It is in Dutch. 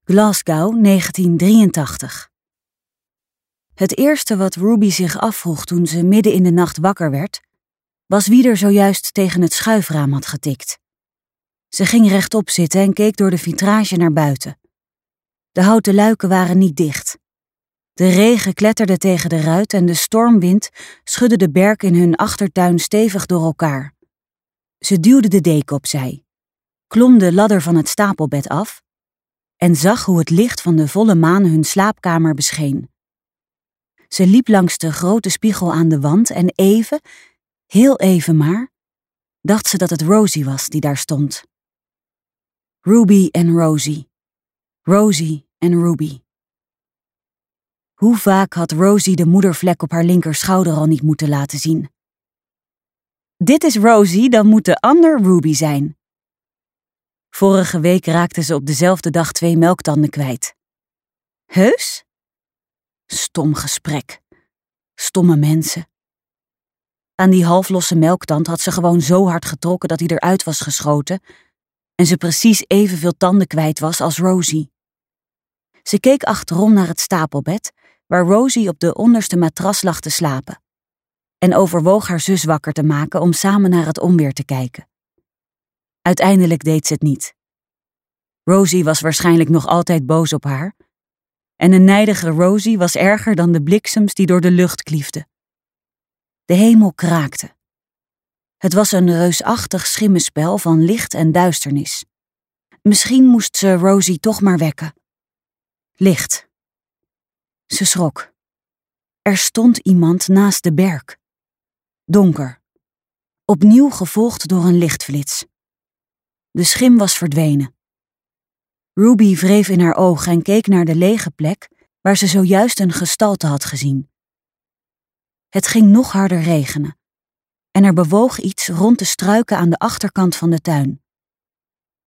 Glasgow, 1983. Het eerste wat Ruby zich afvroeg toen ze midden in de nacht wakker werd, was wie er zojuist tegen het schuifraam had getikt. Ze ging rechtop zitten en keek door de vitrage naar buiten. De houten luiken waren niet dicht. De regen kletterde tegen de ruit en de stormwind schudde de berk in hun achtertuin stevig door elkaar. Ze duwde de deken opzij, klom de ladder van het stapelbed af en zag hoe het licht van de volle maan hun slaapkamer bescheen. Ze liep langs de grote spiegel aan de wand en even, heel even maar, dacht ze dat het Rosie was die daar stond. Ruby en Rosie. Rosie en Ruby. Hoe vaak had Rosie de moedervlek op haar linkerschouder al niet moeten laten zien? Dit is Rosie, dan moet de ander Ruby zijn. Vorige week raakte ze op dezelfde dag 2 melktanden kwijt. Heus? Stom gesprek. Stomme mensen. Aan die halflosse melktand had ze gewoon zo hard getrokken dat hij eruit was geschoten en ze precies evenveel tanden kwijt was als Rosie. Ze keek achterom naar het stapelbed, waar Rosie op de onderste matras lag te slapen, en overwoog haar zus wakker te maken om samen naar het onweer te kijken. Uiteindelijk deed ze het niet. Rosie was waarschijnlijk nog altijd boos op haar, en een nijdige Rosie was erger dan de bliksems die door de lucht kliefden. De hemel kraakte. Het was een reusachtig schimmenspel van licht en duisternis. Misschien moest ze Rosie toch maar wekken. Licht. Ze schrok. Er stond iemand naast de berk. Donker. Opnieuw gevolgd door een lichtflits. De schim was verdwenen. Ruby wreef in haar ogen en keek naar de lege plek waar ze zojuist een gestalte had gezien. Het ging nog harder regenen en er bewoog iets rond de struiken aan de achterkant van de tuin.